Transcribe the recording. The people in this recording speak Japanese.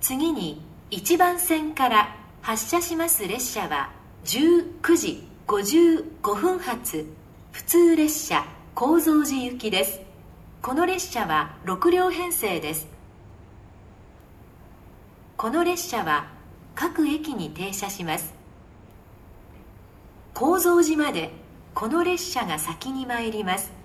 次に1番線から発車します列車は19時55分発普通列車高蔵寺行きです。この列車は6両編成です。この列車は各駅に停車します。高蔵寺までこの列車が先に参ります。